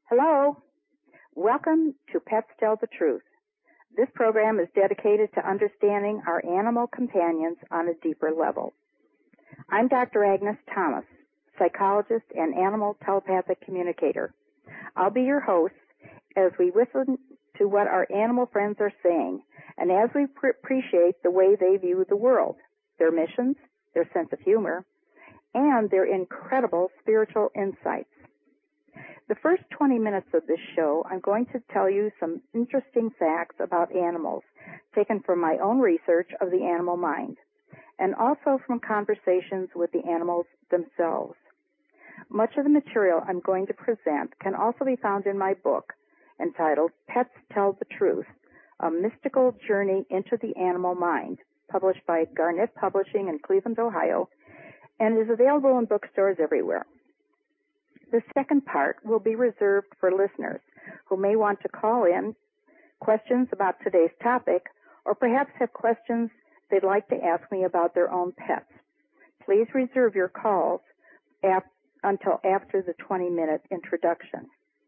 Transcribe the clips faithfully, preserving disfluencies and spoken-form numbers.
Hello. Welcome to Pets Tell the Truth. This program is dedicated to understanding our animal companions on a deeper level. I'm Doctor Agnes Thomas, psychologist and animal telepathic communicator. I'll be your host as we listen to what our animal friends are saying and as we pr- appreciate the way they view the world, their missions, their sense of humor, and their incredible spiritual insights. The first twenty minutes of this show, I'm going to tell you some interesting facts about animals taken from my own research of the animal mind and also from conversations with the animals themselves. Much of the material I'm going to present can also be found in my book entitled Pets Tell the Truth, A Mystical Journey into the Animal Mind, published by Garnet Publishing in Cleveland, Ohio, and is available in bookstores everywhere. The second part will be reserved for listeners who may want to call in questions about today's topic or perhaps have questions they'd like to ask me about their own pets. Please reserve your calls ap- until after the twenty-minute introduction.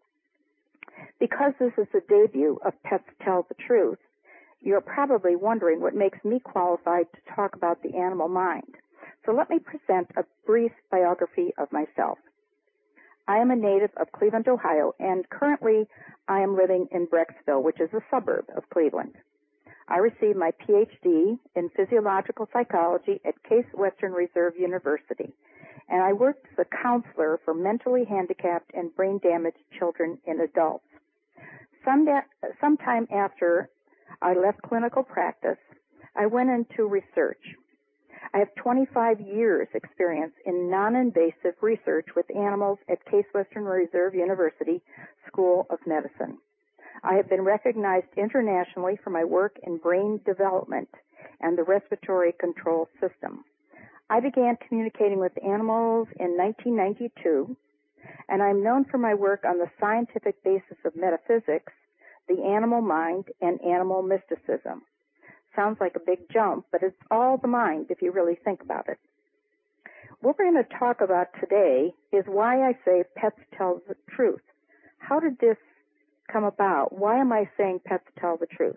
Because this is the debut of Pets Tell the Truth, you're probably wondering what makes me qualified to talk about the animal mind. So let me present a brief biography of myself. I am a native of Cleveland, Ohio, and currently I am living in Brecksville, which is a suburb of Cleveland. I received my P H D in physiological psychology at Case Western Reserve University, and I worked as a counselor for mentally handicapped and brain-damaged children and adults. Some da- sometime after I left clinical practice, I went into research. I have twenty-five years experience in non-invasive research with animals at Case Western Reserve University School of Medicine. I have been recognized internationally for my work in brain development and the respiratory control system. I began communicating with animals in nineteen ninety-two, and I'm known for my work on the scientific basis of metaphysics, the animal mind, and animal mysticism. Sounds like a big jump, but it's all the mind if you really think about it. What we're going to talk about today is why I say pets tell the truth. How did this come about? Why am I saying pets tell the truth?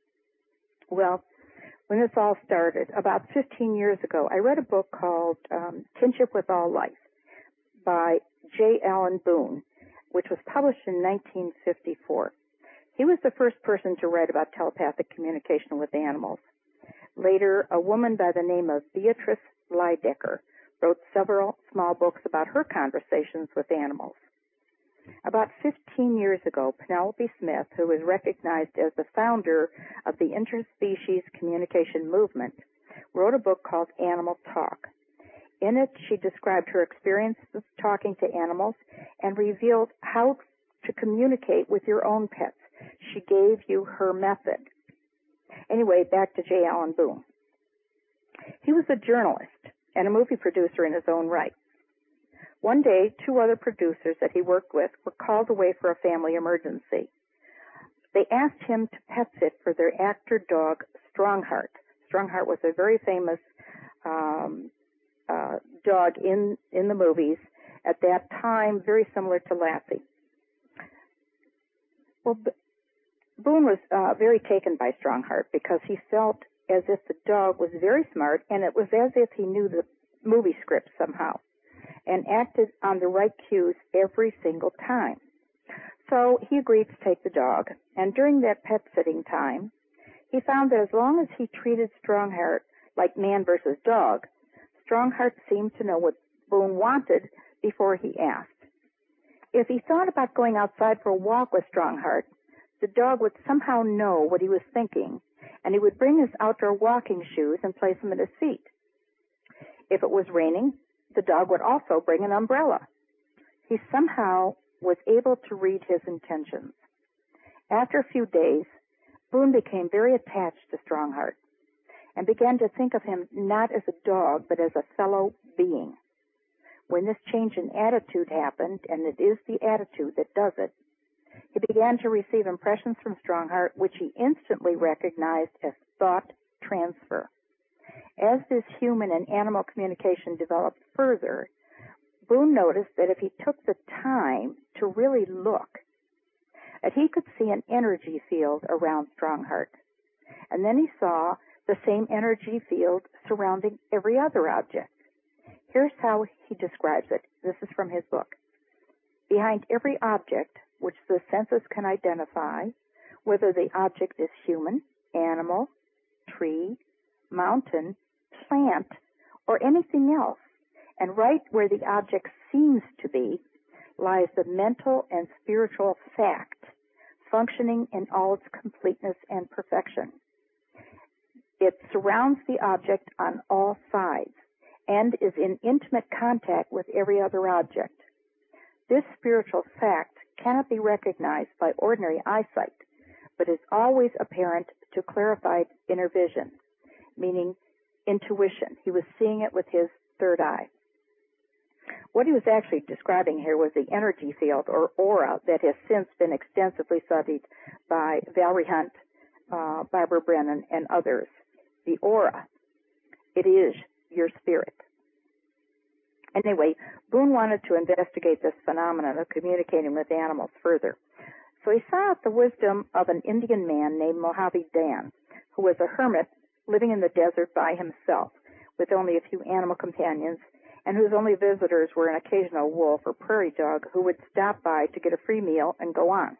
Well, when this all started, about fifteen years ago, I read a book called um, Kinship with All Life by J. Allen Boone, which was published in nineteen fifty-four. He was the first person to write about telepathic communication with animals. Later, a woman by the name of Beatrice Lydecker wrote several small books about her conversations with animals. About fifteen years ago, Penelope Smith, who was recognized as the founder of the interspecies communication movement, wrote a book called Animal Talk. In it, she described her experiences talking to animals and revealed how to communicate with your own pets. She gave you her method. Anyway, back to J. Allen Boone. He was a journalist and a movie producer in his own right. One day, two other producers that he worked with were called away for a family emergency. They asked him to pet sit for their actor dog, Strongheart. Strongheart was a very famous um, uh, dog in, in the movies. At that time, very similar to Lassie. Well, Boone was uh, very taken by Strongheart because he felt as if the dog was very smart and it was as if he knew the movie script somehow and acted on the right cues every single time. So he agreed to take the dog, and during that pet sitting time, he found that as long as he treated Strongheart like man versus dog, Strongheart seemed to know what Boone wanted before he asked. If he thought about going outside for a walk with Strongheart, the dog would somehow know what he was thinking, and he would bring his outdoor walking shoes and place them at his feet. If it was raining, the dog would also bring an umbrella. He somehow was able to read his intentions. After a few days, Boone became very attached to Strongheart and began to think of him not as a dog, but as a fellow being. When this change in attitude happened, and it is the attitude that does it, he began to receive impressions from Strongheart, which he instantly recognized as thought transfer. As this human and animal communication developed further, Boone noticed that if he took the time to really look that he could see an energy field around Strongheart. And then he saw the same energy field surrounding every other object. Here's how he describes it. This is from his book. Behind every object which the senses can identify, whether the object is human, animal, tree, mountain, plant, or anything else, and right where the object seems to be, lies the mental and spiritual fact, functioning in all its completeness and perfection. It surrounds the object on all sides and is in intimate contact with every other object. This spiritual fact cannot be recognized by ordinary eyesight, but is always apparent to clarified inner vision, meaning intuition. He was seeing it with his third eye. What he was actually describing here was the energy field or aura that has since been extensively studied by Valerie Hunt, uh, Barbara Brennan, and others. The aura. It is your spirit. Anyway, Boone wanted to investigate this phenomenon of communicating with animals further. So he sought the wisdom of an Indian man named Mojave Dan, who was a hermit living in the desert by himself with only a few animal companions, and whose only visitors were an occasional wolf or prairie dog who would stop by to get a free meal and go on.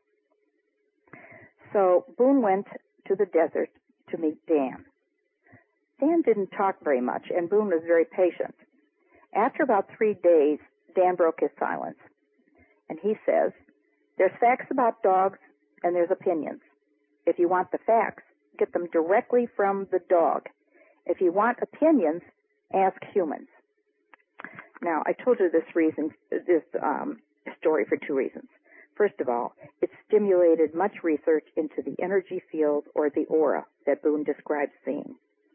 So Boone went to the desert to meet Dan. Dan didn't talk very much, and Boone was very patient. After about three days, Dan broke his silence, and he says, "There's facts about dogs, and there's opinions. If you want the facts, get them directly from the dog. If you want opinions, ask humans." Now, I told you this reason, this um, story for two reasons. First of all, it stimulated much research into the energy field or the aura that Boone describes seeing.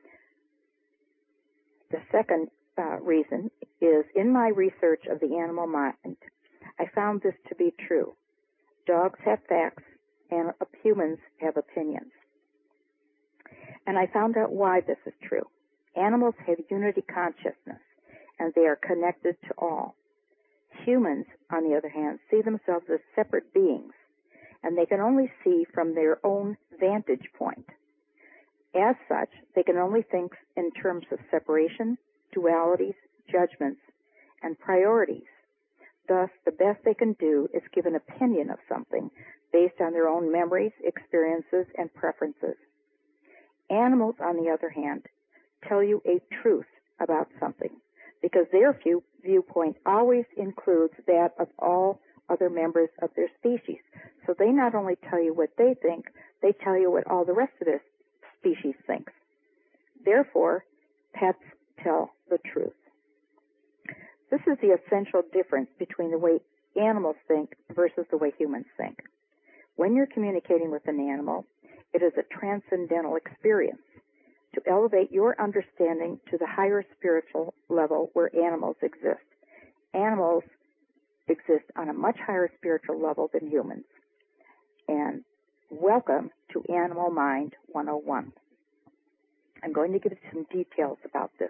The second uh, reason is in my research of the animal mind, I found this to be true. Dogs have facts and humans have opinions. And I found out why this is true. Animals have unity consciousness, and they are connected to all. Humans, on the other hand, see themselves as separate beings, and they can only see from their own vantage point. As such, they can only think in terms of separation, dualities, judgments, and priorities. Thus, the best they can do is give an opinion of something based on their own memories, experiences, and preferences. Animals, on the other hand, tell you a truth about something, because their view, viewpoint always includes that of all other members of their species. So they not only tell you what they think, they tell you what all the rest of their species thinks. Therefore, pets tell the truth. This is the essential difference between the way animals think versus the way humans think. When you're communicating with an animal, it is a transcendental experience to elevate your understanding to the higher spiritual level where animals exist. Animals exist on a much higher spiritual level than humans. And welcome to Animal Mind one oh one. I'm going to give you some details about this.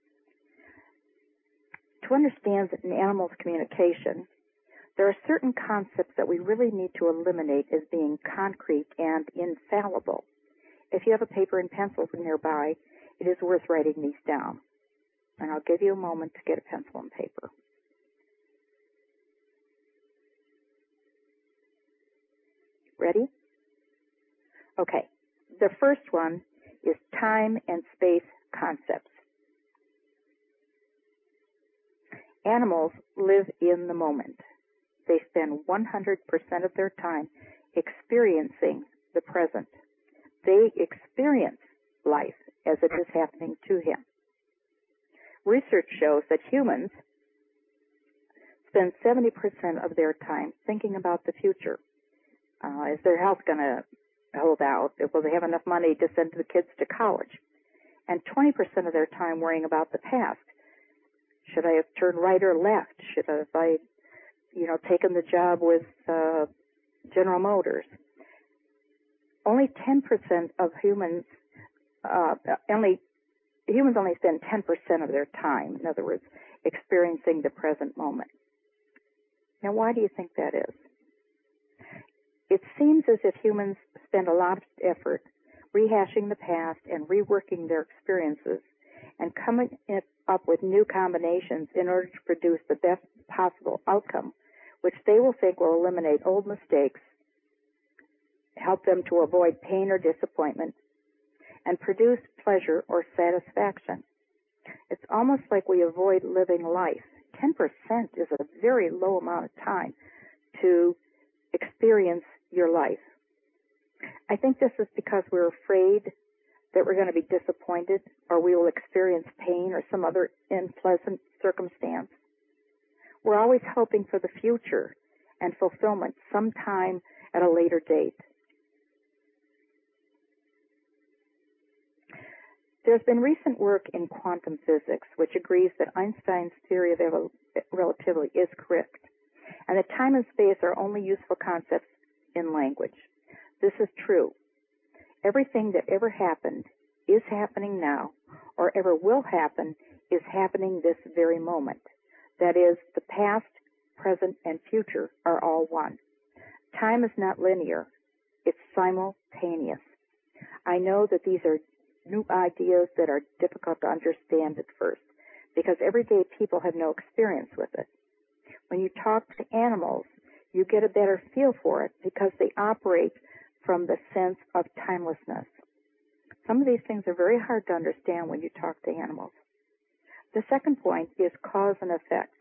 To understand an animal's communication, there are certain concepts that we really need to eliminate as being concrete and infallible. If you have a paper and pencils nearby, it is worth writing these down. And I'll give you a moment to get a pencil and paper. Ready? Okay. The first one is time and space concepts. Animals live in the moment. They spend one hundred percent of their time experiencing the present. They experience life as it is happening to him. Research shows that humans spend seventy percent of their time thinking about the future. Uh, is their health going to hold out? Will they have enough money to send the kids to college? And twenty percent of their time worrying about the past. Should I have turned right or left? Should I have, I, you know, taken the job with uh, General Motors? Only ten percent of humans, uh, only humans only spend ten percent of their time, in other words, experiencing the present moment. Now, why do you think that is? It seems as if humans spend a lot of effort rehashing the past and reworking their experiences and coming up with new combinations in order to produce the best possible outcome, which they will think will eliminate old mistakes, help them to avoid pain or disappointment, and produce pleasure or satisfaction. It's almost like we avoid living life. ten percent is a very low amount of time to experience your life. I think this is because we're afraid that we're going to be disappointed or we will experience pain or some other unpleasant circumstance. We're always hoping for the future and fulfillment sometime at a later date. There's been recent work in quantum physics which agrees that Einstein's theory of relativity is correct, and that time and space are only useful concepts in language. This is true. Everything that ever happened is happening now, or ever will happen is happening this very moment. That is, the past, present, and future are all one. Time is not linear. It's simultaneous. I know that these are new ideas that are difficult to understand at first, because everyday people have no experience with it. When you talk to animals, you get a better feel for it because they operate from the sense of timelessness. Some of these things are very hard to understand when you talk to animals. The second point is cause and effect.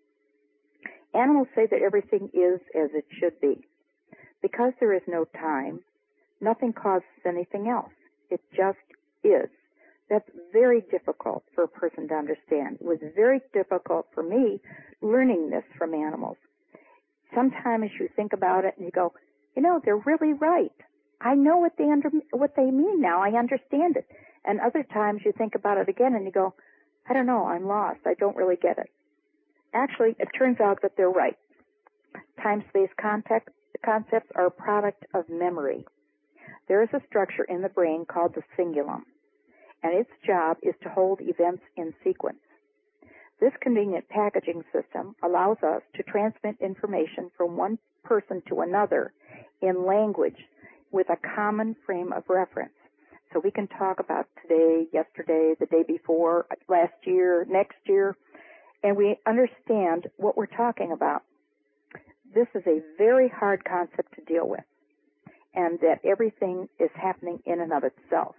Animals say that everything is as it should be. Because there is no time, nothing causes anything else. It just is. That's very difficult for a person to understand. It was very difficult for me learning this from animals. Sometimes you think about it and you go, you know, they're really right. I know what they under, what they mean now. I understand it. And other times you think about it again and you go, I don't know, I'm lost. I don't really get it. Actually, it turns out that they're right. Time-space context, concepts are a product of memory. There is a structure in the brain called the cingulum, and its job is to hold events in sequence. This convenient packaging system allows us to transmit information from one person to another in language with a common frame of reference. So we can talk about today, yesterday, the day before, last year, next year, and we understand what we're talking about. This is a very hard concept to deal with, and that everything is happening in and of itself.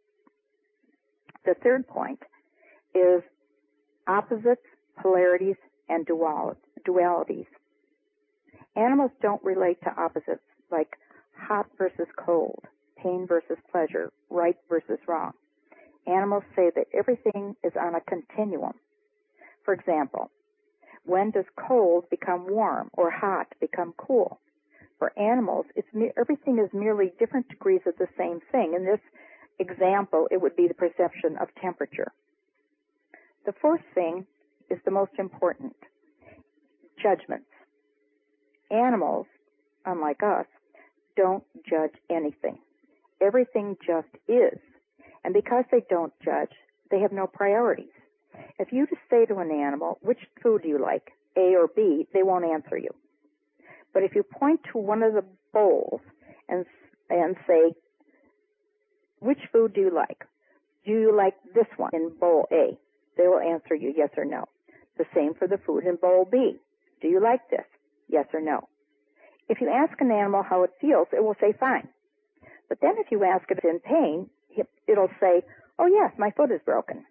The third point is opposites, polarities, and dual, dualities. Animals don't relate to opposites like hot versus cold, pain versus pleasure, right versus wrong. Animals say that everything is on a continuum. For example, when does cold become warm or hot become cool? For animals, it's me- everything is merely different degrees of the same thing. In this example, it would be the perception of temperature. The fourth thing is the most important, judgments. Animals, unlike us, don't judge anything. Everything just is. And because they don't judge, they have no priorities. If you just say to an animal, which food do you like, A or B, they won't answer you. But if you point to one of the bowls and and say, which food do you like? Do you like this one in bowl A? They will answer you yes or no. The same for the food in bowl B. Do you like this? Yes or no. If you ask an animal how it feels, it will say fine. But then if you ask it in pain, it'll say, oh yes, my foot is broken.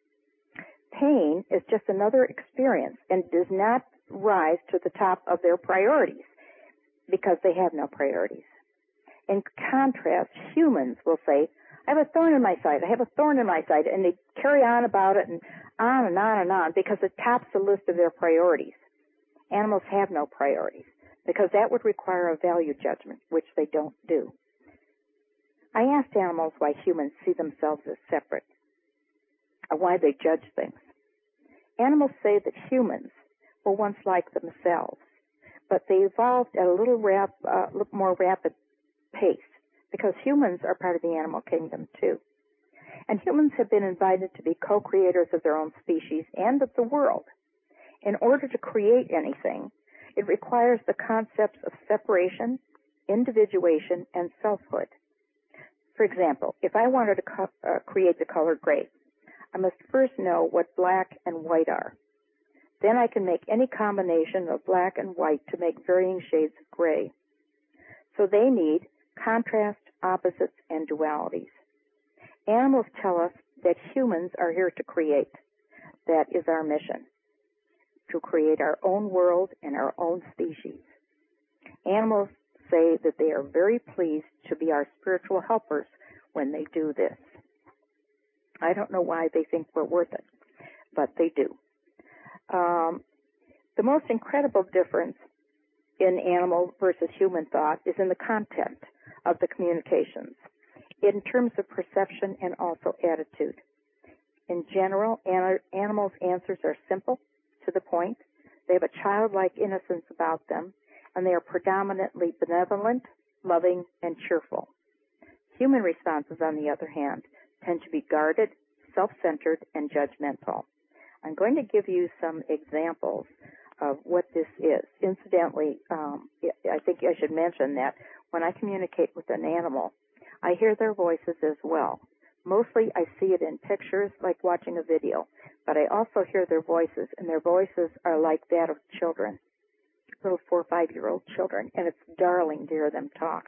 Pain is just another experience and does not rise to the top of their priorities because they have no priorities. In contrast, humans will say, I have a thorn in my side, I have a thorn in my side, and they carry on about it and on and on and on because it tops the list of their priorities. Animals have no priorities because that would require a value judgment, which they don't do. I asked animals why humans see themselves as separate, or why they judge things. Animals say that humans were once like themselves, but they evolved at a little, rap, uh, little more rapid pace because humans are part of the animal kingdom too. And humans have been invited to be co-creators of their own species and of the world. In order to create anything, it requires the concepts of separation, individuation, and selfhood. For example, if I wanted to co- uh, create the color gray, I must first know what black and white are. Then I can make any combination of black and white to make varying shades of gray. So they need contrast, opposites, and dualities. Animals tell us that humans are here to create. That is our mission, to create our own world and our own species. Animals say that they are very pleased to be our spiritual helpers when they do this. I don't know why they think we're worth it, but they do. Um, the most incredible difference in animal versus human thought is in the content of the communications, in terms of perception and also attitude. In general, an- animals' answers are simple, to the point. They have a childlike innocence about them, and they are predominantly benevolent, loving, and cheerful. Human responses, on the other hand, tend to be guarded, self-centered, and judgmental. I'm going to give you some examples of what this is. Incidentally, um, I think I should mention that when I communicate with an animal, I hear their voices as well. Mostly I see it in pictures, like watching a video, but I also hear their voices, and their voices are like that of children, little four or five-year-old children, and it's darling to hear them talk.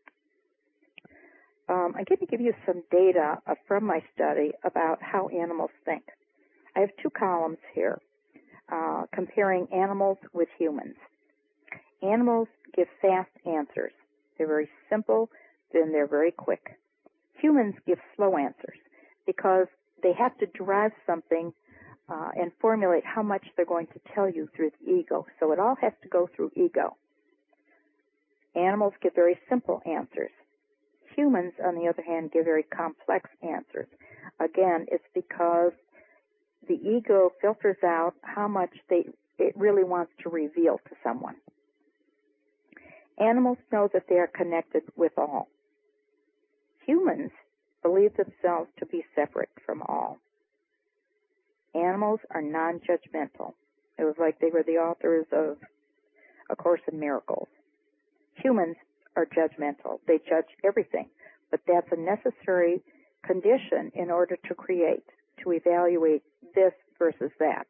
Um, I'm going to give you some data uh, from my study about how animals think. I have two columns here uh, comparing animals with humans. Animals give fast answers. They're very simple, then they're very quick. Humans give slow answers because they have to derive something uh, and formulate how much they're going to tell you through the ego. So it all has to go through ego. Animals give very simple answers. Humans, on the other hand, give very complex answers. Again, it's because the ego filters out how much they it really wants to reveal to someone. Animals know that they are connected with all. Humans believe themselves to be separate from all. Animals are non-judgmental. It was like they were the authors of A Course in Miracles. Humans are judgmental. They judge everything, but that's a necessary condition in order to create, to evaluate this versus that.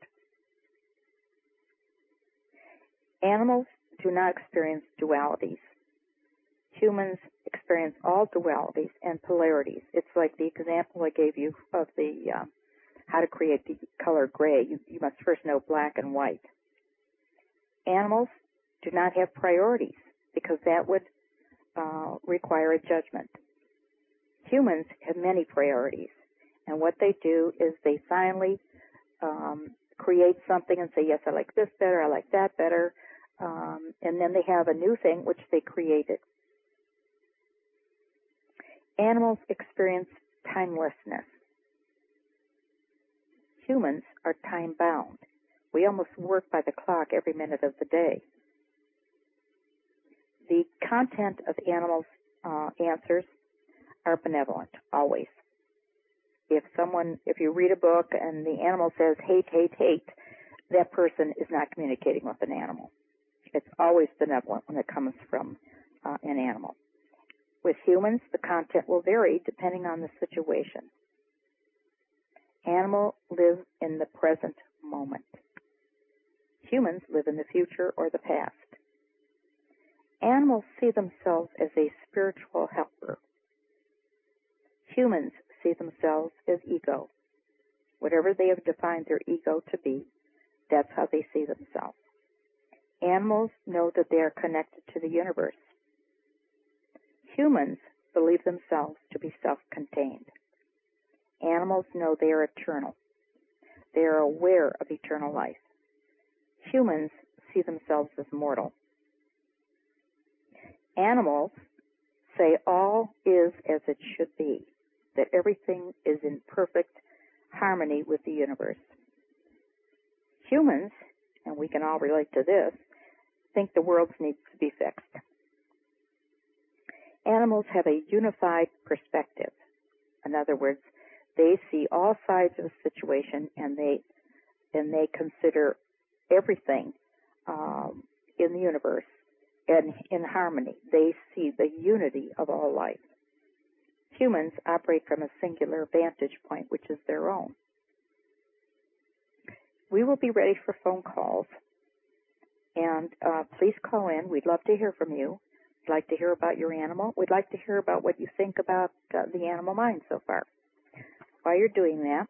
Animals do not experience dualities. Humans experience all dualities and polarities. It's like the example I gave you of the uh, how to create the color gray. You, you must first know black and white. Animals do not have priorities because that would uh, require a judgment. Humans have many priorities, and what they do is they finally um, create something and say, yes, I like this better, I like that better, um, and then they have a new thing which they created. Animals experience timelessness. Humans are time-bound. We almost work by the clock every minute of the day. The content of animals' uh, answers are benevolent, always. If someone, if you read a book and the animal says hate, hate, hate, that person is not communicating with an animal. It's always benevolent when it comes from uh, an animal. With humans, the content will vary depending on the situation. Animals live in the present moment. Humans live in the future or the past. Animals see themselves as a spiritual helper. Humans see themselves as ego. Whatever they have defined their ego to be, that's how they see themselves. Animals know that they are connected to the universe. Humans believe themselves to be self-contained. Animals know they are eternal. They are aware of eternal life. Humans see themselves as mortal. Animals say all is as it should be, that everything is in perfect harmony with the universe. Humans, and we can all relate to this, think the world needs to be fixed. Animals have a unified perspective. In other words, they see all sides of a situation and they and they consider everything um, in the universe in, in harmony. They see the unity of all life. Humans operate from a singular vantage point, which is their own. We will be ready for phone calls, and uh, please call in. We'd love to hear from you. We'd like to hear about your animal. We'd like to hear about what you think about uh, the animal mind so far. While you're doing that,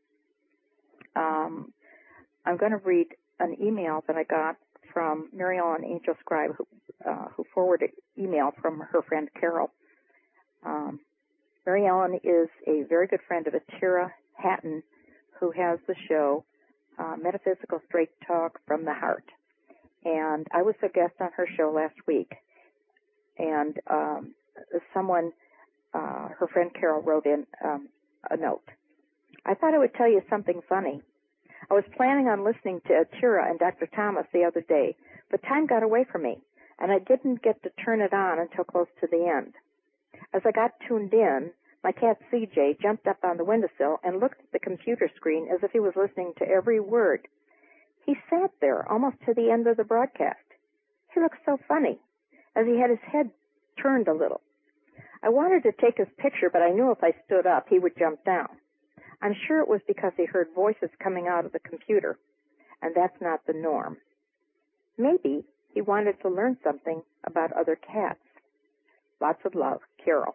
um, I'm going to read an email that I got from Mary Ellen Angel Scribe, who, uh, who forwarded email from her friend Carol. Um, Mary Ellen is a very good friend of Atira Hatton, who has the show uh, Metaphysical Straight Talk from the Heart. And I was a guest on her show last week. And um, someone, uh, her friend Carol, wrote in um, a note. I thought I would tell you something funny. I was planning on listening to Atira and Doctor Thomas the other day, but time got away from me, and I didn't get to turn it on until close to the end. As I got tuned in, my cat C J jumped up on the windowsill and looked at the computer screen as if he was listening to every word. He sat there almost to the end of the broadcast. He looked so funny, as he had his head turned a little. I wanted to take his picture, but I knew if I stood up, he would jump down. I'm sure it was because he heard voices coming out of the computer, and that's not the norm. Maybe he wanted to learn something about other cats. Lots of love, Carol.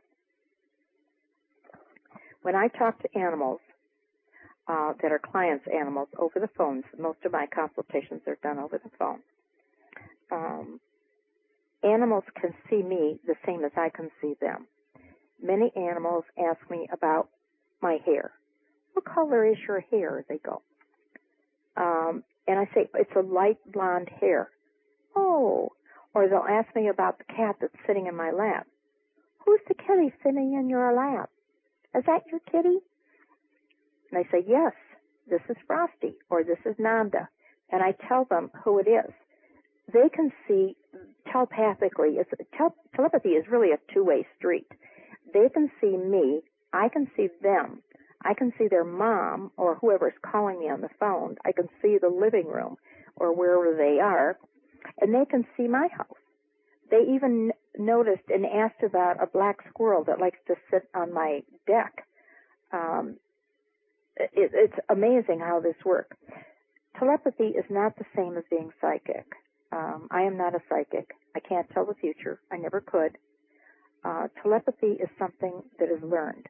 When I talk to animals uh, that are clients' animals over the phone, most of my consultations are done over the phone, um, animals can see me the same as I can see them. Many animals ask me about my hair. What color is your hair? They go. Um, and I say, it's a light blonde hair. Oh. Or they'll ask me about the cat that's sitting in my lap. Who's the kitty sitting in your lap? Is that your kitty? And I say, yes, this is Frosty, or this is Nanda. And I tell them who it is. They can see telepathically. It's, tel- telepathy is really a two-way street. They can see me. I can see them. I can see their mom or whoever's calling me on the phone. I can see the living room or wherever they are, and they can see my house. They even noticed and asked about a black squirrel that likes to sit on my deck. Um, it, it's amazing how this works. Telepathy is not the same as being psychic. Um, I am not a psychic. I can't tell the future. I never could. Uh, telepathy is something that is learned.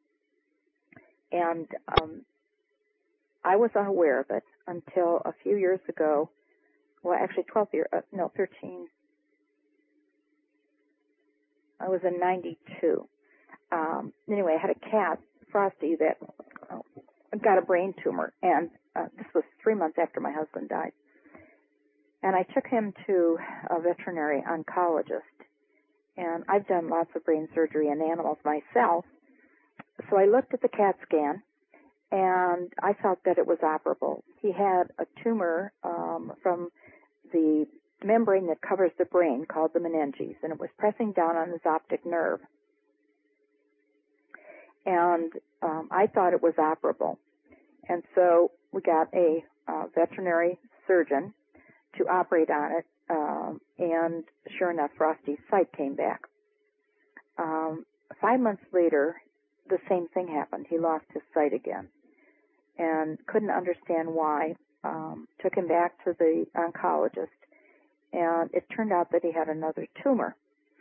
And um, I was unaware of it until a few years ago. Well, actually, twelve years, uh, no, thirteen. I was in ninety-two. Um, anyway, I had a cat, Frosty, that uh, got a brain tumor, and uh, this was three months after my husband died. And I took him to a veterinary oncologist, and I've done lots of brain surgery in animals myself. So I looked at the CAT scan, and I felt that it was operable. He had a tumor um, from the membrane that covers the brain called the meninges, and it was pressing down on his optic nerve. And um, I thought it was operable. And so we got a uh, veterinary surgeon to operate on it, um, and sure enough, Frosty's sight came back. Um, five months later, the same thing happened. He lost his sight again and couldn't understand why. Um, took him back to the oncologist, and it turned out that he had another tumor.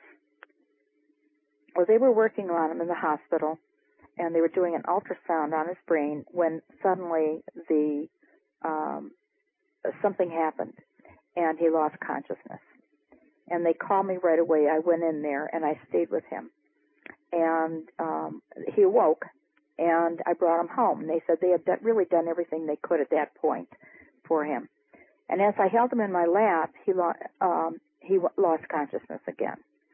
Well, they were working on him in the hospital, and they were doing an ultrasound on his brain when suddenly the um, something happened, and he lost consciousness. And they called me right away. I went in there, and I stayed with him. And um, he awoke, and I brought him home. And they said they had done, really done everything they could at that point for him. And as I held him in my lap, he, lo- um, he w- lost consciousness again.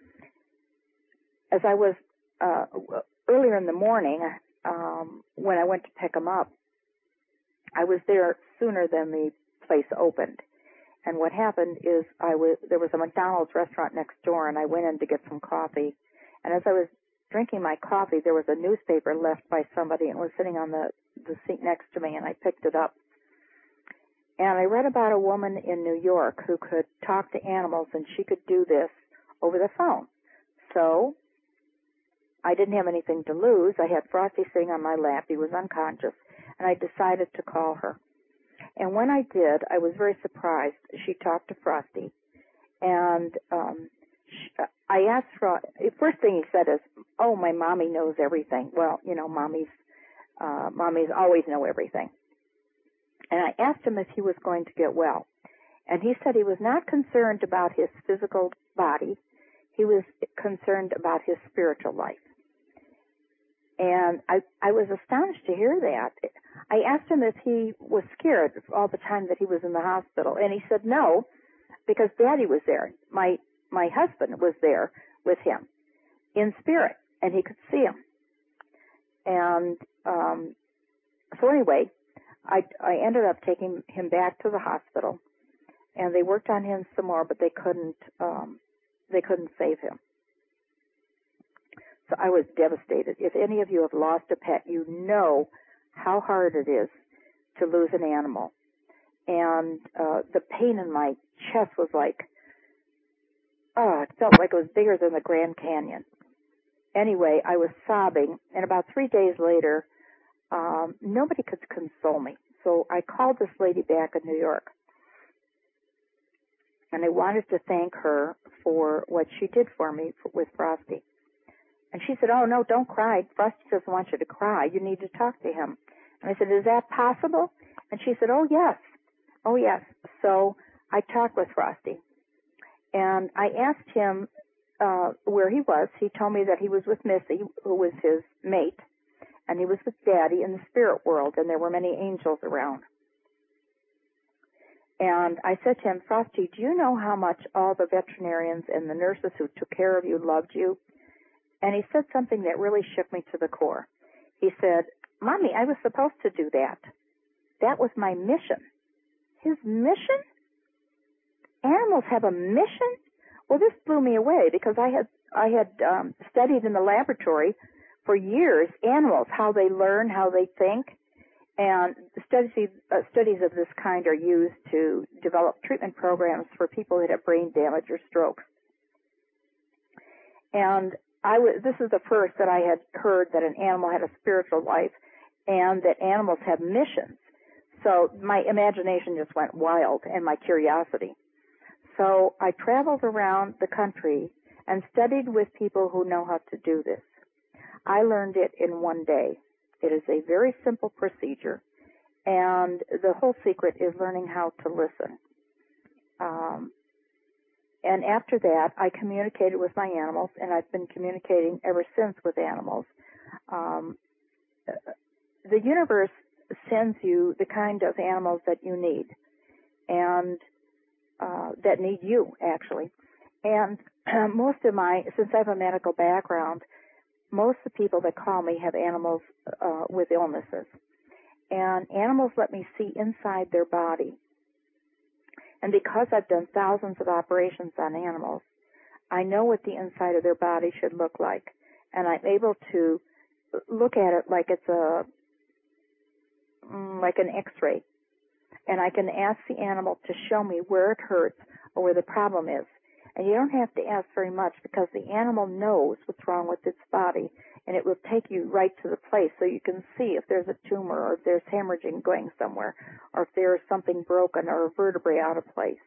As I was uh, earlier in the morning, um, when I went to pick him up, I was there sooner than the place opened. And what happened is I was there was a McDonald's restaurant next door, and I went in to get some coffee. And as I was drinking my coffee, there was a newspaper left by somebody and was sitting on the, the seat next to me, and I picked it up. And I read about a woman in New York who could talk to animals, and she could do this over the phone. So I didn't have anything to lose. I had Frosty sitting on my lap. He was unconscious, and I decided to call her. And when I did, I was very surprised. She talked to Frosty, and um, she, I asked Frosty. The first thing he said is, "Oh, my mommy knows everything." Well, you know, mommies, uh, mommies always know everything. And I asked him if he was going to get well, and he said he was not concerned about his physical body. He was concerned about his spiritual life. And I, I was astonished to hear that. I asked him if he was scared all the time that he was in the hospital, and he said no, because Daddy was there. My my husband was there with him in spirit, and he could see him. And um, so anyway, I, I ended up taking him back to the hospital, and they worked on him some more, but they couldn't um, they couldn't save him. So I was devastated. If any of you have lost a pet, you know how hard it is to lose an animal. And uh, the pain in my chest was like, oh, it felt like it was bigger than the Grand Canyon. Anyway, I was sobbing, and about three days later, um, nobody could console me. So I called this lady back in New York, and I wanted to thank her for what she did for me for, with Frosty. And she said, oh, no, don't cry. Frosty doesn't want you to cry. You need to talk to him. And I said, is that possible? And she said, oh, yes. Oh, yes. So I talked with Frosty. And I asked him uh, where he was. He told me that he was with Missy, who was his mate. And he was with Daddy in the spirit world, and there were many angels around. And I said to him, Frosty, do you know how much all the veterinarians and the nurses who took care of you loved you? And he said something that really shook me to the core. He said, Mommy, I was supposed to do that. That was my mission. His mission? Animals have a mission? Well, this blew me away because I had I had um, studied in the laboratory for years animals, how they learn, how they think, and studies uh, studies of this kind are used to develop treatment programs for people that have brain damage or stroke. And I was, this is the first that I had heard that an animal had a spiritual life and that animals have missions. So my imagination just went wild and my curiosity. So I traveled around the country and studied with people who know how to do this. I learned it in one day. It is a very simple procedure, and the whole secret is learning how to listen. Um, and after that, I communicated with my animals, and I've been communicating ever since with animals. Um, the universe sends you the kind of animals that you need, and uh, that need you, actually. And uh, most of my, since I have a medical background, most of the people that call me have animals uh, with illnesses. And animals let me see inside their body. And because I've done thousands of operations on animals, I know what the inside of their body should look like. And I'm able to look at it like it's a, like an x-ray. And I can ask the animal to show me where it hurts or where the problem is. And you don't have to ask very much because the animal knows what's wrong with its body, and it will take you right to the place so you can see if there's a tumor or if there's hemorrhaging going somewhere or if there's something broken or a vertebrae out of place.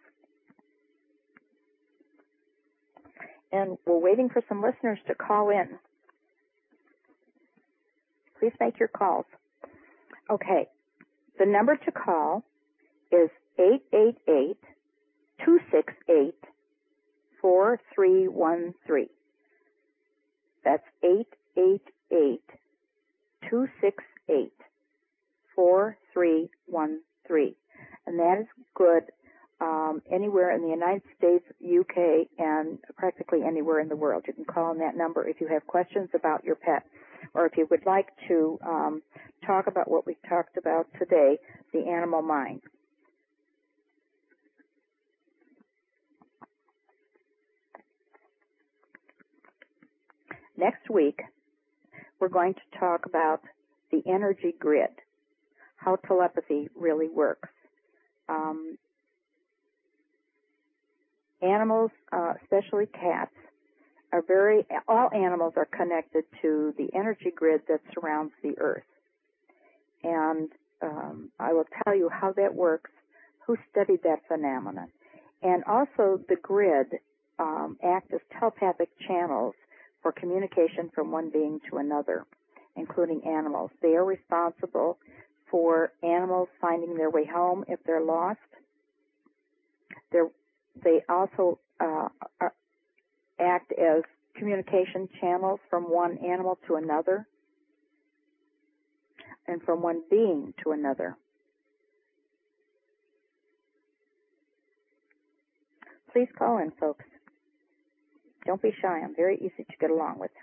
And we're waiting for some listeners to call in. Please make your calls. Okay. The number to call is eight eight eight, two six eight, four three one three. That's eight eight eight, two six eight, four three one three. And that is good um, anywhere in the United States, U K, and practically anywhere in the world. You can call on that number if you have questions about your pet, or if you would like to um, talk about what we talked about today, the animal mind. Next week, we're going to talk about the energy grid, how telepathy really works. um, animals, uh, especially cats, are very, all animals are connected to the energy grid that surrounds the earth. And um, I will tell you how that works, who studied that phenomenon. And also the grid um, act as telepathic channels for communication from one being to another, including animals. They are responsible for animals finding their way home if they're lost. They're, they also uh, are, act as communication channels from one animal to another and from one being to another. Please call in, folks. Don't be shy. I'm very easy to get along with.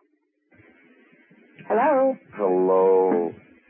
Hello. Hello.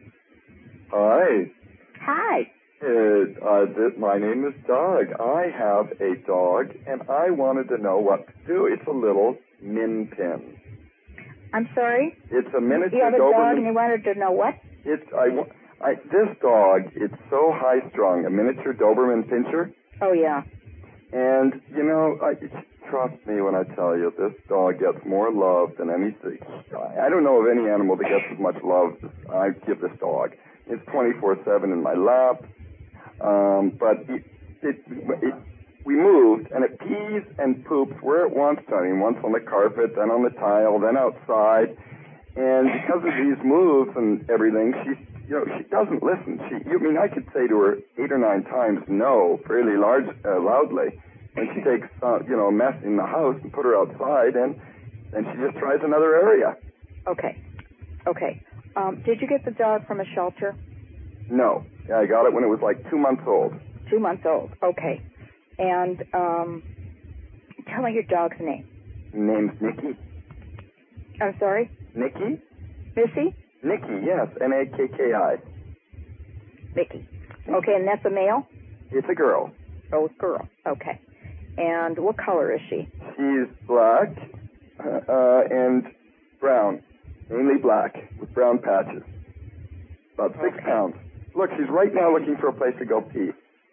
Hi. Hi. It, uh, this, my name is Doug. I have a dog, and I wanted to know what to do. It's a little min pin. I'm sorry? It's a miniature You have a Doberman. dog and you wanted to know what? It's I, I this dog. It's so high strung. A miniature Doberman Pinscher. Oh yeah. And you know, I, trust me when I tell you, this dog gets more love than anything. I don't know of any animal that gets as much love as I give this dog. It's twenty-four seven in my lap. Um, but it, it, it, we moved, and it pees and poops where it wants to. I mean, once on the carpet, then on the tile, then outside. And because of these moves and everything, she, you know, she doesn't listen. She, you I mean, I could say to her eight or nine times no, fairly large, uh, loudly, when she takes, uh, you know, a mess in the house and put her outside, and then she just tries another area. Okay. Okay. Um, did you get the dog from a shelter? No. I got it when it was like two months old. Two months old. Okay. And um, tell me your dog's name. Name's Nikki. I'm sorry? Nikki? Missy? Nikki, yes. N A K K I. Mickey. Okay, and that's a male? It's a girl. Oh, girl. Okay. And what color is she? She's black uh, and brown. Mainly black with brown patches. About six Okay. pounds. Look, she's right now looking for a place to go pee.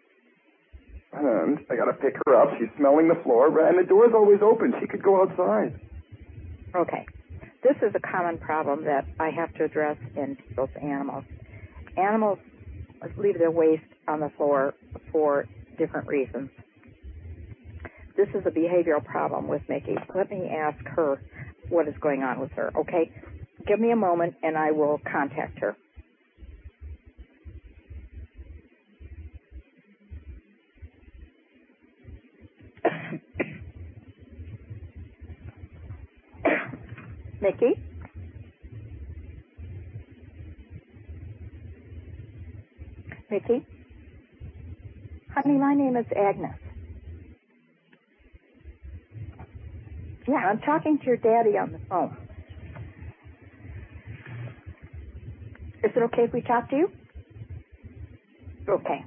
And I gotta pick her up. She's smelling the floor, and the door's always open. She could go outside. Okay. This is a common problem that I have to address in people's animals. Animals leave their waste on the floor for different reasons. This is a behavioral problem with Mickey. Let me ask her what is going on with her, okay? Give me a moment and I will contact her. Mickey? Mickey? Honey, my name is Agnes. Yeah, I'm talking to your daddy on the phone. Is it okay if we talk to you? Okay.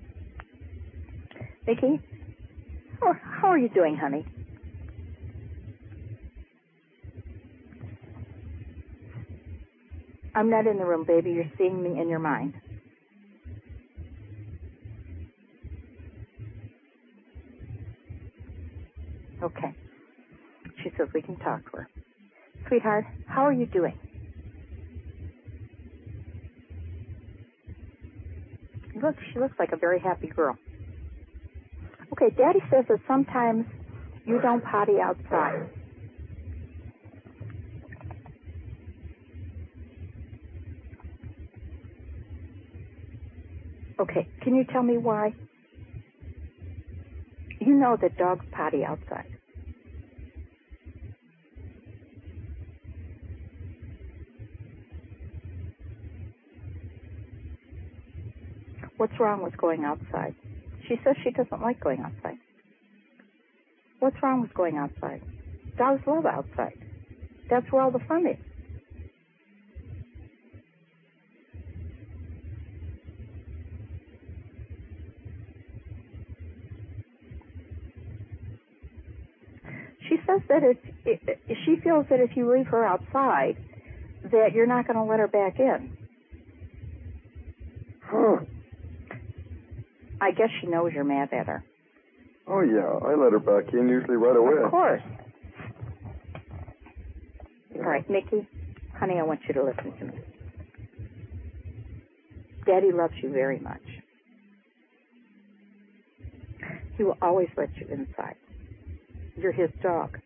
Mickey? How, how are you doing, honey? I'm not in the room, baby. You're seeing me in your mind. Okay. She says we can talk to her. Sweetheart, how are you doing? Look, she looks like a very happy girl. Okay, Daddy says that sometimes you don't potty outside. Okay, can you tell me why? You know that dogs potty outside. What's wrong with going outside? She says she doesn't like going outside. What's wrong with going outside? Dogs love outside. That's where all the fun is. She says that if, if she feels that if you leave her outside, that you're not going to let her back in. Huh. I guess she knows you're mad at her. Oh, yeah. I let her back in usually right away. Of course. Yeah. All right, Mickey, honey, I want you to listen to me. Daddy loves you very much. He will always let you inside. You're his dog.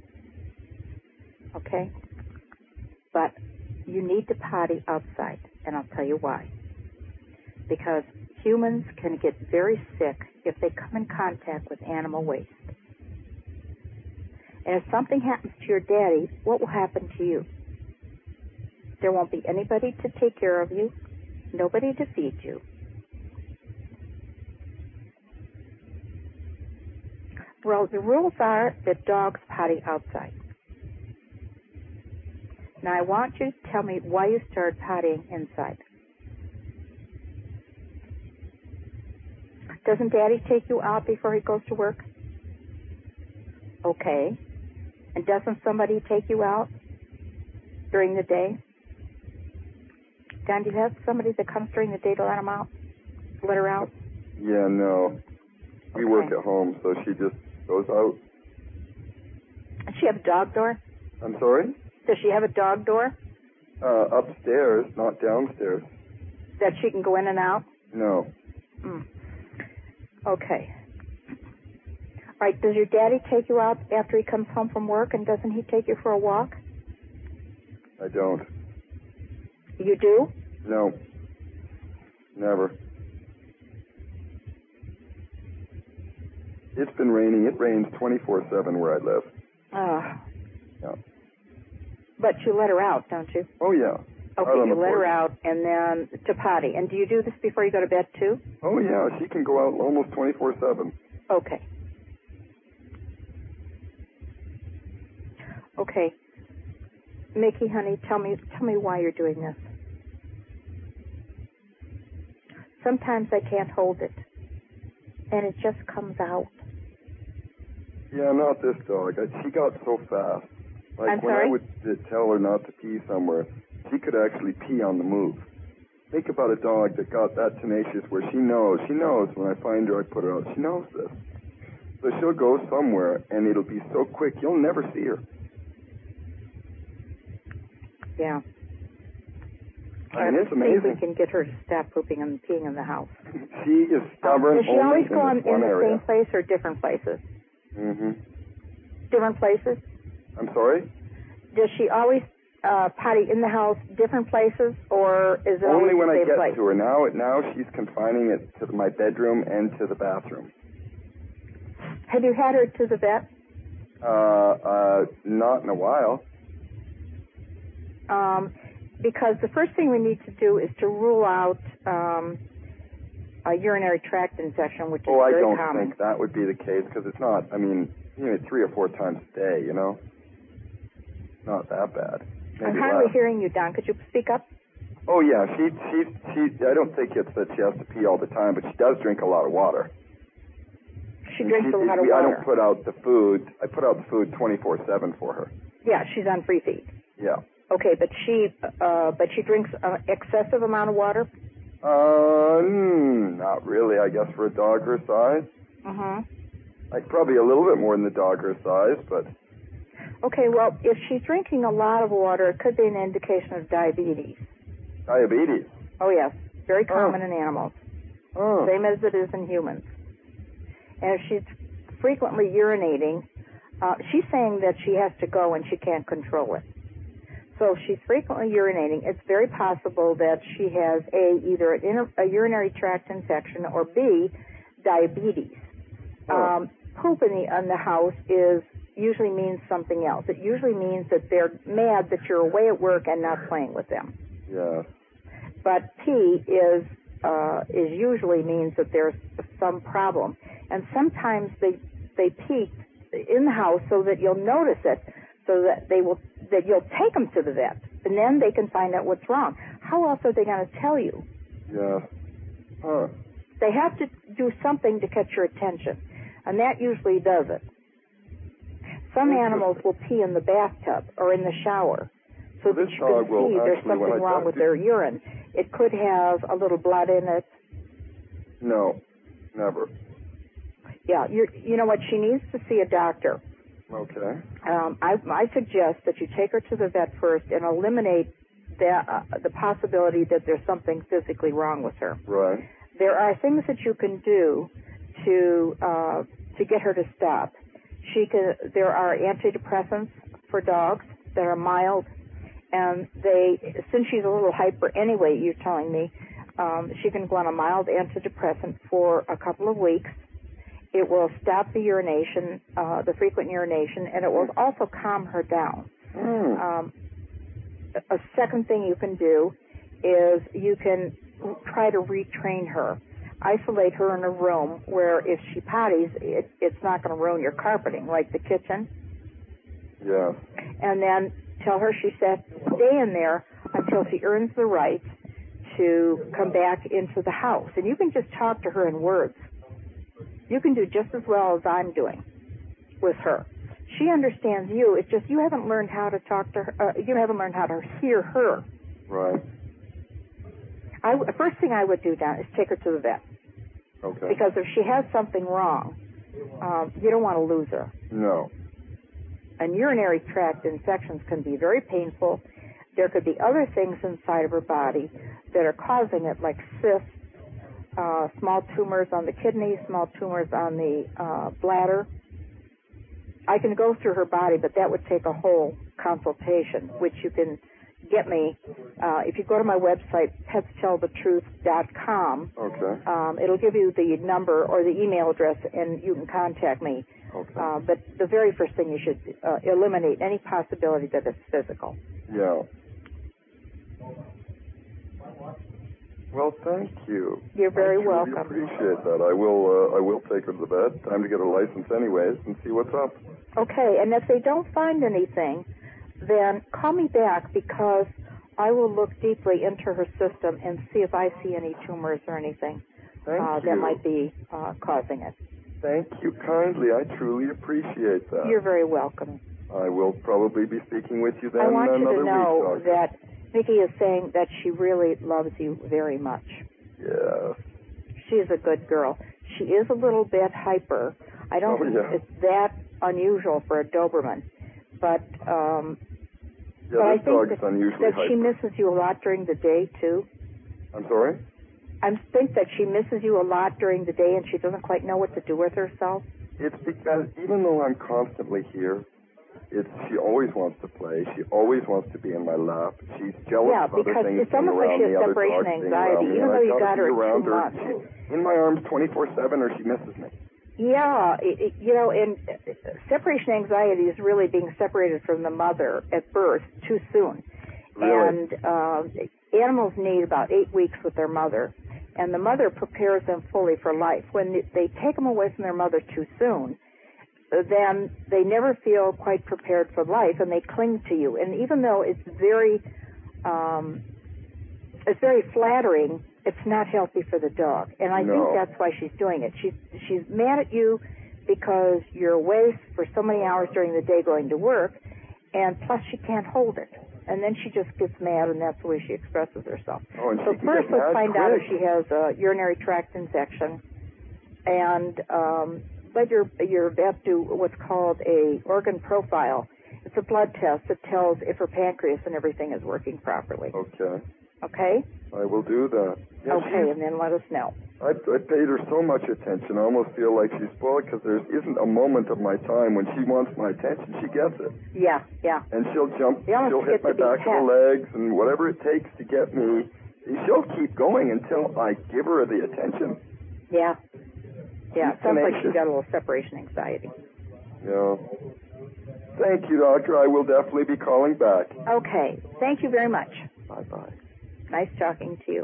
Okay? But you need to potty outside, and I'll tell you why. Because humans can get very sick if they come in contact with animal waste. And if something happens to your daddy, what will happen to you? There won't be anybody to take care of you, nobody to feed you. Well, the rules are that dogs potty outside. Now, I want you to tell me why you started pottying inside. Doesn't Daddy take you out before he goes to work? Okay. And doesn't somebody take you out during the day? Don, do you have somebody that comes during the day to let him out? Let her out? Yeah, no. We Okay. work at home, so she just goes out. Does she have a dog door? I'm sorry? Does she have a dog door Uh, upstairs, not downstairs. that she can go in and out? No. Mm. Okay. All right, does your daddy take you out after he comes home from work, and doesn't he take you for a walk? I don't. You do? No. Never. It's been raining. It rains twenty-four seven where I live. Oh. Yeah. But you let her out, don't you? Oh, yeah. Okay, Out on you the let her porch. out and then to potty. And do you do this before you go to bed, too? Oh, yeah. She can go out almost twenty-four seven. Okay. Okay. Mickey, honey, tell me tell me why you're doing this. Sometimes I can't hold it, and it just comes out. Yeah, not this dog. I, she got so fast. Like I'm when sorry? I would uh, tell her not to pee somewhere, she could actually pee on the move. Think about a dog that got that tenacious where she knows, she knows when I find her, I put her out. She knows this. So she'll go somewhere, and it'll be so quick, you'll never see her. Yeah. I mean, it's See if we amazing. can get her to stop pooping and peeing in the house. She is stubborn. Does she only always go in in, this in one the area. same place or different places? Mm-hmm. Different places? I'm sorry? Does she always uh, potty in the house, different places, or is it Only always when the I same get place? to her. Now, now she's confining it to my bedroom and to the bathroom. Have you had her to the vet? Uh, uh, not in a while. Um, because the first thing we need to do is to rule out um, a urinary tract infection, which is Oh, I very don't common. think that would be the case because it's not. I mean, you know, three or four times a day. You know, not that bad. I'm Maybe hardly less. hearing you, Don. Could you speak up? Oh yeah, she she she. I don't think it's that she has to pee all the time, but she does drink a lot of water. She And drinks she, a lot of we, I water. don't put out the food. I put out the food twenty-four seven for her. Yeah, she's on free feed. Yeah. Okay, but she uh, but she drinks an excessive amount of water. Uh, mm, not really. I guess for a dog her size, Uh-huh. like probably a little bit more than the dog her size, but Okay, well, if she's drinking a lot of water, it could be an indication of diabetes. diabetes. Oh, yes. Very common Oh. in animals. Oh. Same as it is in humans. And if she's frequently urinating, uh, she's saying that she has to go and she can't control it. So if she's frequently urinating, it's very possible that she has A, either an inter- a urinary tract infection, or B, diabetes. Oh. Um, poop in the, in the house is usually means something else. It usually means that they're mad that you're away at work and not playing with them. Yeah. But pee is uh, is usually means that there's some problem, and sometimes they they pee in the house so that you'll notice it, so that they will that you'll take them to the vet, and then they can find out what's wrong. How else are they going to tell you? Yeah. Huh. They have to do something to catch your attention, and that usually does it. Some animals will pee in the bathtub or in the shower, so Well, that this you can dog will see there's actually, when something I wrong talk with to- their urine. It could have a little blood in it. No. Never. Yeah, you you know what? She needs to see a doctor. Okay. Um, I, I suggest that you take her to the vet first and eliminate the, uh, the possibility that there's something physically wrong with her. Right. There are things that you can do to uh, to get her to stop. She can. There are antidepressants for dogs that are mild, and they, since she's a little hyper anyway, you're telling me, um, she can go on a mild antidepressant for a couple of weeks. It will stop the urination, uh, the frequent urination, and it will also calm her down. Mm. Um, a second thing you can do is you can try to retrain her. Isolate her in a room where if she potties, it, it's not going to ruin your carpeting, like the kitchen. Yeah. And then tell her she said stay in there until she earns the right to come back into the house. And you can just talk to her in words. You can do just as well as I'm doing with her. She understands you. It's just you haven't learned how to talk to her. Uh, you haven't learned how to hear her. Right. I, the first thing I would do, Don, is take her to the vet. Okay. Because if she has something wrong, um, you don't want to lose her. No. And urinary tract infections can be very painful. There could be other things inside of her body that are causing it, like cysts, uh, small tumors on the kidney, small tumors on the uh, bladder. I can go through her body, but that would take a whole consultation, which you can get me. Uh, if you go to my website, pets tell the truth dot com, Okay. um, it'll give you the number or the email address, and you can contact me. Okay. Uh, but the very first thing you should uh, eliminate any possibility that it's physical. Yeah. Well, thank you. You're very I truly welcome. appreciate that. I will. Uh, I will take her to the vet. Time to get her license, anyways, and see what's up. Okay, and if they don't find anything, then call me back because I will look deeply into her system and see if I see any tumors or anything Thank uh, you. that might be uh, causing it. Thank you kindly. I truly appreciate that. You're very welcome. I will probably be speaking with you then I want another you to know week, Doctor. that Nikki is saying that she really loves you very much. Yeah. She's a good girl. She is a little bit hyper. I don't Oh, think yeah. it's that unusual for a Doberman, but um, Yeah, but I this think dog's that, unusually that hyper. she misses you a lot during the day too. I'm sorry? I think that she misses you a lot during the day, and she doesn't quite know what to do with herself. It's because even though I'm constantly here, it's she always wants to play. She always wants to be in my lap. She's jealous Yeah, of other because things it's being almost like around she has me, other separation dogs being anxiety, around me, even and though I've you got got to her be at around two her. months. She's in my arms twenty-four seven, or she misses me. Yeah, it, it, you know, and separation anxiety is really being separated from the mother at birth too soon. Really? And um, animals need about eight weeks with their mother, and the mother prepares them fully for life. When they take them away from their mother too soon, then they never feel quite prepared for life, and they cling to you. And even though it's very, um, it's very flattering, it's not healthy for the dog. And I No. think that's why she's doing it. She's she's mad at you because you're away for so many hours during the day going to work, and plus she can't hold it. And then she just gets mad, and that's the way she expresses herself. Oh, and So she can first, get let's mad find quick. out if she has a urinary tract infection, and um, let your your vet do what's called a organ profile. It's a blood test that tells if her pancreas and everything is working properly. Okay. Okay? I will do that. Yeah, Okay, she's- and then let us know. I, I paid her so much attention. I almost feel like she's spoiled because there isn't a moment of my time when she wants my attention. She gets it. Yeah, yeah. And she'll jump, You almost she'll hit get my to be back of the pet. legs and whatever it takes to get me. She'll keep going until I give her the attention. Yeah. Yeah, it She's sounds like she's tenacious. got a little separation anxiety. Yeah. Thank you, Doctor. I will definitely be calling back. Okay, thank you very much. Bye-bye. Nice talking to you.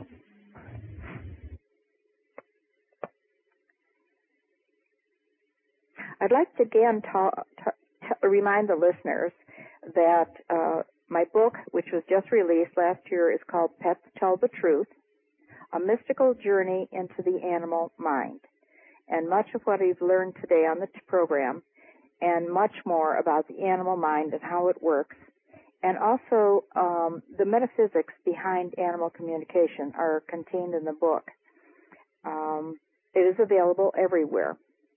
I'd like to again ta- ta- ta- remind the listeners that uh, my book, which was just released last year, is called Pets Tell the Truth, A Mystical Journey into the Animal Mind. And much of what we've learned today on the t- program, and much more about the animal mind and how it works, and also um, the metaphysics behind animal communication are contained in the book. Um, It is available everywhere.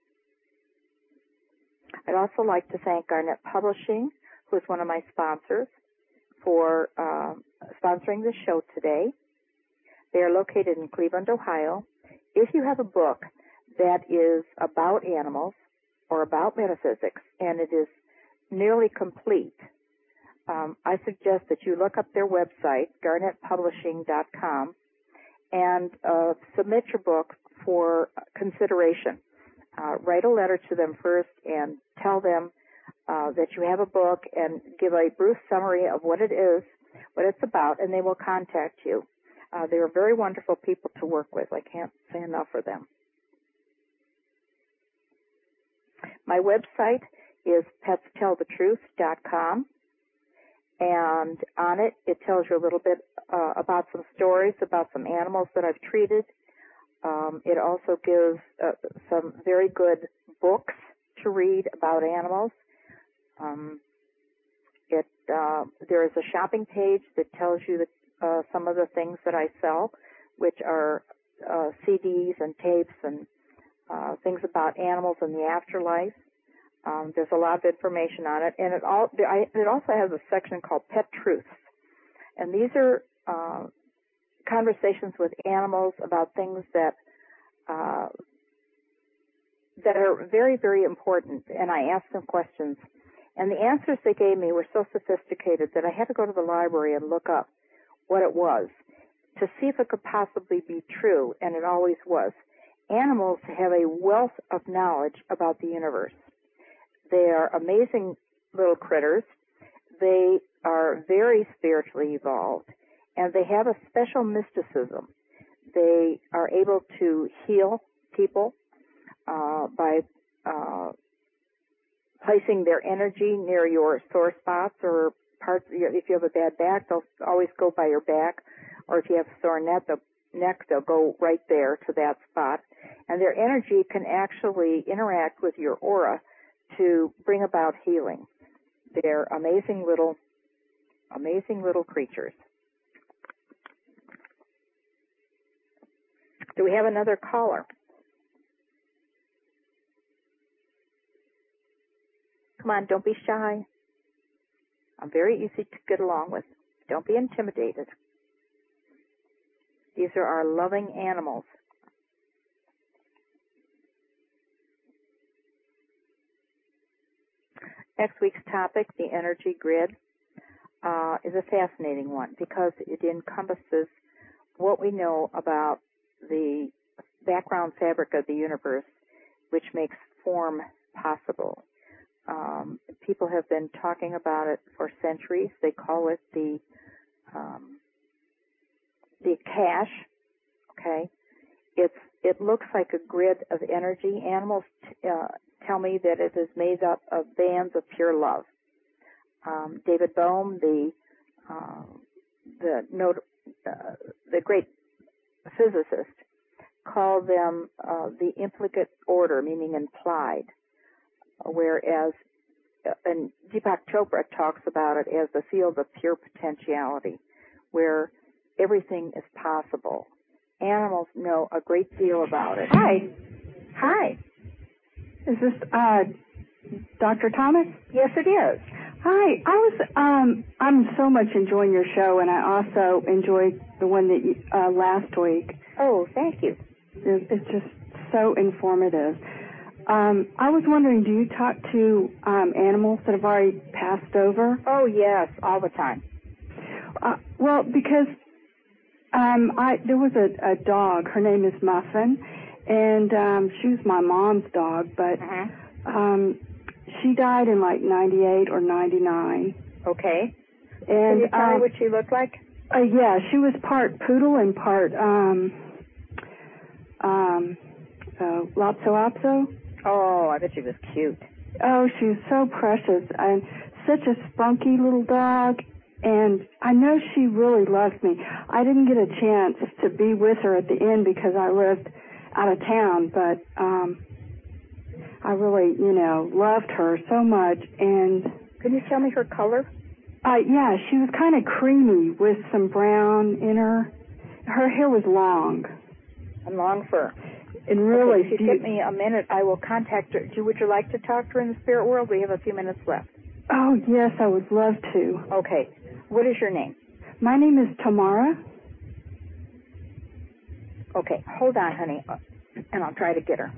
I'd also like to thank Garnet Publishing, who is one of my sponsors, for uh, sponsoring this show today. They are located in Cleveland, Ohio. If you have a book that is about animals or about metaphysics, and it is nearly complete, um, I suggest that you look up their website, garnet publishing dot com, and uh, submit your book for consideration. Uh, write a letter to them first and tell them uh, that you have a book and give a brief summary of what it is, what it's about, and they will contact you. Uh, they are very wonderful people to work with. I can't say enough for them. My website is pets tell the truth dot com, and on it, it tells you a little bit uh, about some stories about some animals that I've treated. Um, it also gives uh, some very good books to read about animals. Um, it uh, there is a shopping page that tells you that, uh, some of the things that I sell, which are uh, C Ds and tapes and uh, things about animals and the afterlife. Um, there's a lot of information on it, and it all I, it also has a section called Pet Truths, and these are uh, conversations with animals about things that uh, that are very, very important, and I asked them questions. And the answers they gave me were so sophisticated that I had to go to the library and look up what it was to see if it could possibly be true, and it always was. Animals have a wealth of knowledge about the universe. They are amazing little critters. They are very spiritually evolved, and they have a special mysticism. They are able to heal people uh, by uh, placing their energy near your sore spots or parts. If you have a bad back, they'll always go by your back, or if you have a sore neck, they'll, neck, they'll go right there to that spot. And their energy can actually interact with your aura to bring about healing. They're amazing little, amazing little creatures. Do we have another caller? Come on, don't be shy. I'm very easy to get along with. Don't be intimidated. These are our loving animals. Next week's topic, the energy grid, uh, is a fascinating one because it encompasses what we know about the background fabric of the universe, which makes form possible. Um, people have been talking about it for centuries. They call it the um, the cache. Okay, it's it looks like a grid of energy. Animals t- uh, tell me that it is made up of bands of pure love. Um, David Bohm, the uh, the note, uh, the great physicist, called them uh, the implicate order, meaning implied. Whereas, and Deepak Chopra talks about it as the field of pure potentiality, where everything is possible. Animals know a great deal about it. Hi. Hi. Is this uh, Doctor Thomas? Yes, it is. Hi. I was. Um, I'm so much enjoying your show, and I also enjoyed the one that you, uh, last week. Oh, thank you. It, it's just so informative. Um, I was wondering, do you talk to um, animals that have already passed over? Oh, yes, all the time. Uh, well, because um, I there was a, a dog. Her name is Muffin, and um, she was my mom's dog, but Uh-huh. um, she died in like ninety-eight or ninety-nine. Okay. And Can you tell um, me what she looked like? Uh, yeah, she was part poodle and part um, um, uh, Lopso Opso. Oh, I bet she was cute. Oh, she was so precious and such a spunky little dog. And I know she really loved me. I didn't get a chance to be with her at the end because I lived out of town, but um, I really, you know, loved her so much. And can you tell me her color? Uh, yeah, she was kind of creamy with some brown in her. Her hair was long. And long fur. and really, okay, if you give me a minute, I will contact her. Do, would you like to talk to her in the spirit world? We have a few minutes left. Oh, yes, I would love to. Okay. What is your name? My name is Tamara. Okay, hold on, honey, and I'll try to get her.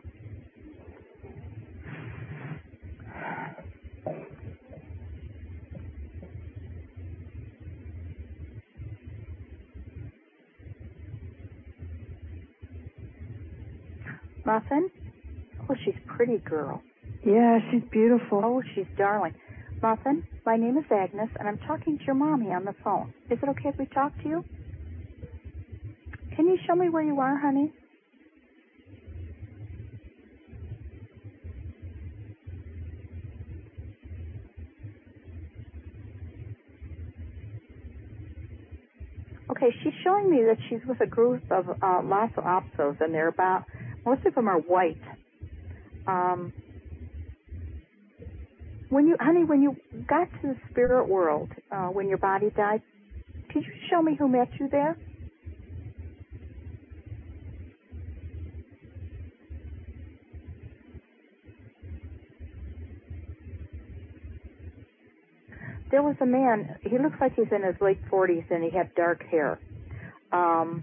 Muffin? Oh, she's a pretty girl. Yeah, she's beautiful. Oh, she's darling. Muffin, my name is Agnes, and I'm talking to your mommy on the phone. Is it okay if we talk to you? Can you show me where you are, honey? Okay, she's showing me that she's with a group of uh, Lhasa Apsos, and they're about, most of them are white. Um, when you, honey, when you got to the spirit world, uh, when your body died, could you show me who met you there? There was a man, he looks like he's in his late forties, and he had dark hair. Um,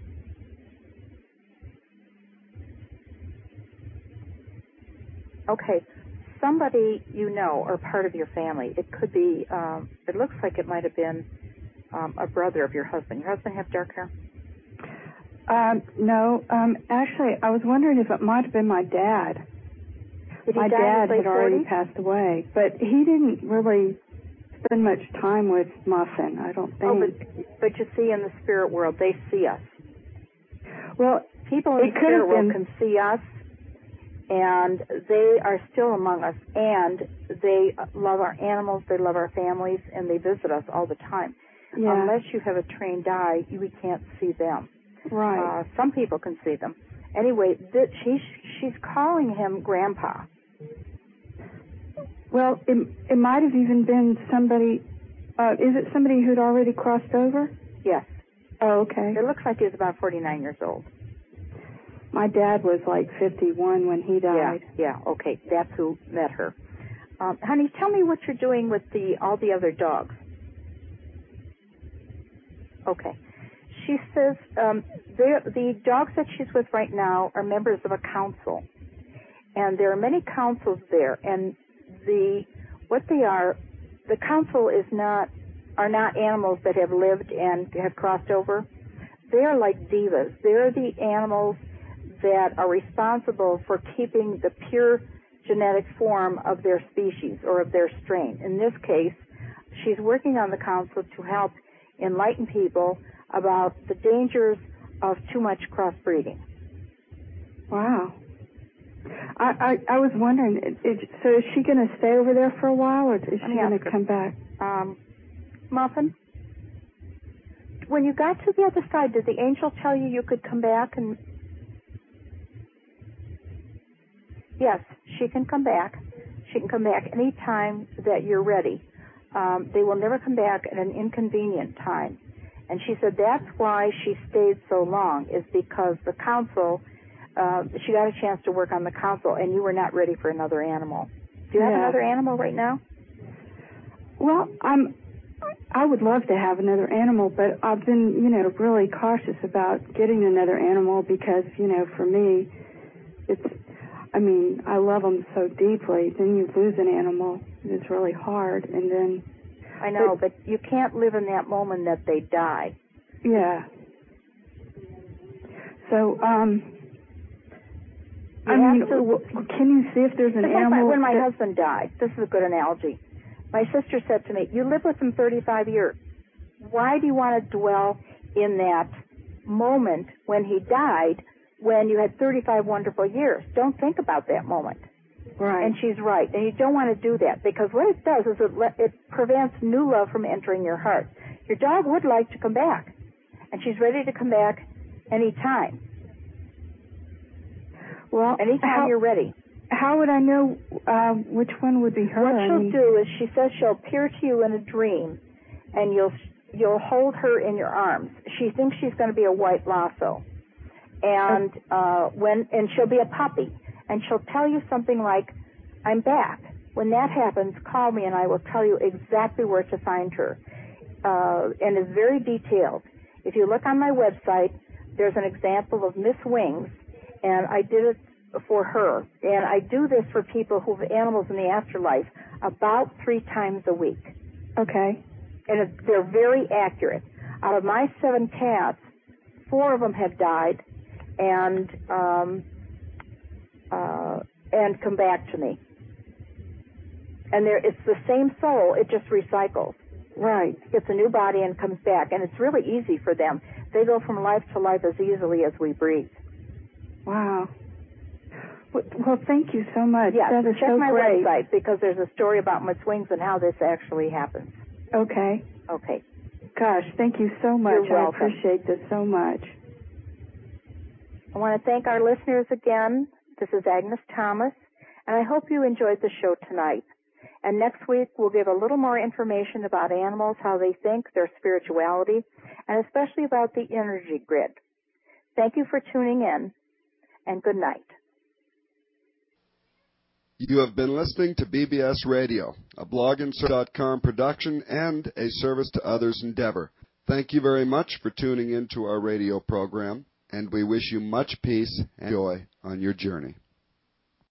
okay, somebody you know or part of your family. It could be, um, it looks like it might have been um, a brother of your husband. Your husband have dark hair? Um, no, um, actually, I was wondering if it might have been my dad. Did he my die dad in his late had already forties? passed away, but he didn't really spend much time with Muffin, I don't think. Oh, but, but you see, in the spirit world, they see us. Well, people in it the could spirit have world been... can see us, and they are still among us, and they love our animals, they love our families, and they visit us all the time. Yeah. Unless you have a trained eye, we can't see them. Right. Uh, some people can see them. Anyway, th- she's, she's calling him Grandpa. Well, it, it might have even been somebody, uh, is it somebody who'd already crossed over? Yes. Oh, okay. It looks like he was about forty-nine years old. My dad was like fifty-one when he died. Yeah, yeah, okay. That's who met her. Um, honey, tell me what you're doing with the all the other dogs. Okay. She says um, the dogs that she's with right now are members of a council. And there are many councils there, and the what they are, the council is not are not animals that have lived and have crossed over. They are like divas. They're the animals that are responsible for keeping the pure genetic form of their species or of their strain. In this case, she's working on the council to help enlighten people about the dangers of too much crossbreeding. Wow. I, I, I was wondering, it, it, so is she going to stay over there for a while, or is she going to come back? Um, Muffin, when you got to the other side, did the angel tell you you could come back? And yes, she can come back. She can come back any time that you're ready. Um, they will never come back at an inconvenient time. And she said that's why she stayed so long, is because the council, uh, she got a chance to work on the council, and you were not ready for another animal. Do you have Yeah. another animal right now? Well, I'm, I would love to have another animal, but I've been, you know, really cautious about getting another animal because, you know, for me, it's, I mean, I love them so deeply. Then you lose an animal, and it's really hard, and then... I know, but, but you can't live in that moment that they die. Yeah. So, um... You I mean, to, can you see if there's an animal... When my that, husband died, this is a good analogy. My sister said to me, you lived with him thirty-five years. Why do you want to dwell in that moment when he died when you had thirty-five wonderful years? Don't think about that moment. Right. And she's right. And you don't want to do that because what it does is it, le- it prevents new love from entering your heart. Your dog would like to come back, and she's ready to come back anytime. Well, anytime how, you're ready. How would I know uh, which one would be her? What I she'll mean... do is she says she'll appear to you in a dream, and you'll you'll hold her in your arms. She thinks she's going to be a white lasso, And uh, when and she'll be a puppy, and she'll tell you something like, "I'm back." When that happens, call me, and I will tell you exactly where to find her. Uh, and it's very detailed. If you look on my website, there's an example of Miss Wings, and I did it for her. And I do this for people who have animals in the afterlife about three times a week. Okay. And it, they're very accurate. Out of my seven cats, four of them have died and um, uh, and come back to me. And it's the same soul, it just recycles. Right. Gets a new body and comes back. And it's really easy for them. They go from life to life as easily as we breathe. Wow. Well, thank you so much. Yes, that is check so my great. website because there's a story about Miss Wings and how this actually happens. Okay. Okay. Gosh, thank you so much. You're welcome. I appreciate this so much. I want to thank our listeners again. This is Agnes Thomas, and I hope you enjoyed the show tonight. And next week, we'll give a little more information about animals, how they think, their spirituality, and especially about the energy grid. Thank you for tuning in, and good night. You have been listening to B B S Radio, a blog insert dot com production and a service to others endeavor. Thank you very much for tuning into our radio program, and we wish you much peace and joy on your journey.